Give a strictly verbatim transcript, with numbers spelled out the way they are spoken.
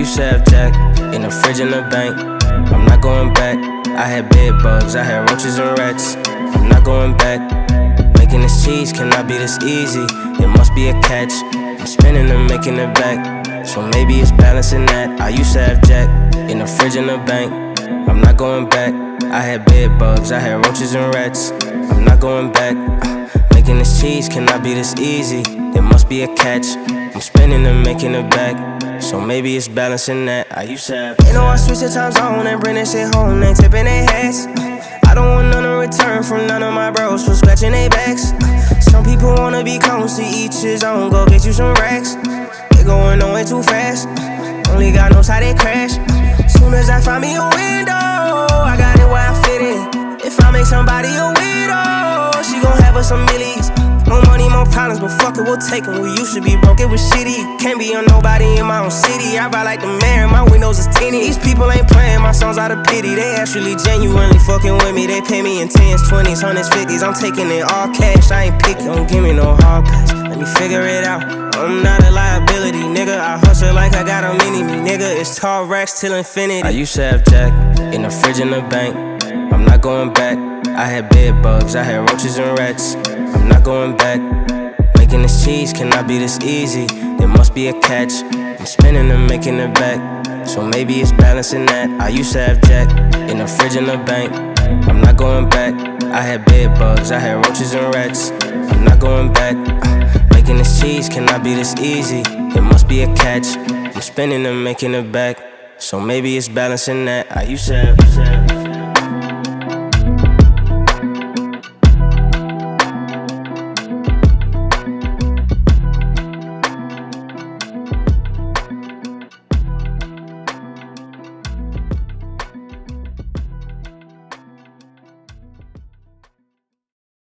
used to have Jack in the fridge in the bank. I'm not going back. I had bed bugs, I had roaches and rats. I'm not going back. Making this cheese cannot be this easy. There must be a catch. I'm spinning and making it back. So maybe it's balancing that. I used to have Jack in the fridge in the bank. I'm not going back. I had bed bugs, I had roaches and rats. I'm not going back. Making this cheese cannot be this easy. There must be a catch. I'm spinning and making it back. So maybe it's balancing that. I used to have. You know I switch the time zone and bring that shit home. They tipping their hats. I don't want none in return from none of my bros for scratching their backs. Some people wanna be clones to each his own. Go get you some racks. They going on way too fast. Only God knows how they crash. Soon as I find me a window, I got it where I fit in. If I make somebody a widow, she gon' have us some millies. More money, more problems, but fuck it, we'll take them. We used to be broke, it was shitty. Can't be on nobody in my own city. I ride like the mayor, my windows is tinted. These people ain't playing my songs out of pity. They actually genuinely fucking with me. They pay me in tens, twenties, hundreds, fifties. I'm taking it all cash, I ain't picky. Don't give me no hard pass, let me figure it out. I'm not a liability, nigga. I hustle like I got a mini-me, nigga. It's tall racks till infinity. I used to have Jack in the fridge in the bank. I'm not going back. I had bed bugs, I had roaches and rats. I'm not going back. Making this cheese cannot be this easy. There must be a catch. I'm spinning and making it back. So maybe it's balancing that. I used to have Jack in the fridge in the bank. I'm not going back. I had bed bugs, I had roaches and rats. I'm not going back. Making this cheese cannot be this easy. There must be a catch. I'm spinning and making it back. So maybe it's balancing that. I used to have